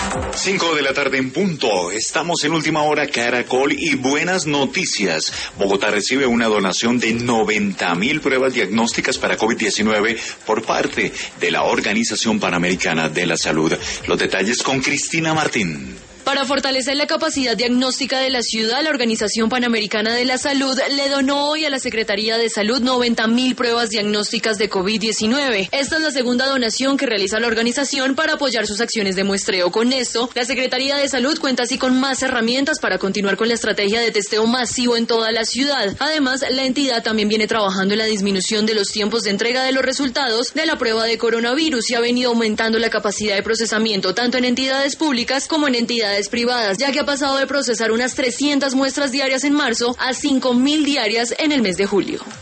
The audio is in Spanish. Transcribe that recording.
5 de la tarde en punto. Estamos en Última Hora Caracol y buenas noticias. Bogotá recibe una donación de 90.000 pruebas diagnósticas para COVID-19 por parte de la Organización Panamericana de la Salud. Los detalles con Cristina Martín. Para fortalecer la capacidad diagnóstica de la ciudad, la Organización Panamericana de la Salud le donó hoy a la Secretaría de Salud 90.000 pruebas diagnósticas de COVID-19. Esta es la segunda donación que realiza la organización para apoyar sus acciones de muestreo. Con esto, la Secretaría de Salud cuenta así con más herramientas para continuar con la estrategia de testeo masivo en toda la ciudad. Además, la entidad también viene trabajando en la disminución de los tiempos de entrega de los resultados de la prueba de coronavirus y ha venido aumentando la capacidad de procesamiento tanto en entidades públicas como en entidades privadas, ya que ha pasado de procesar unas 300 muestras diarias en marzo a 5.000 diarias en el mes de julio.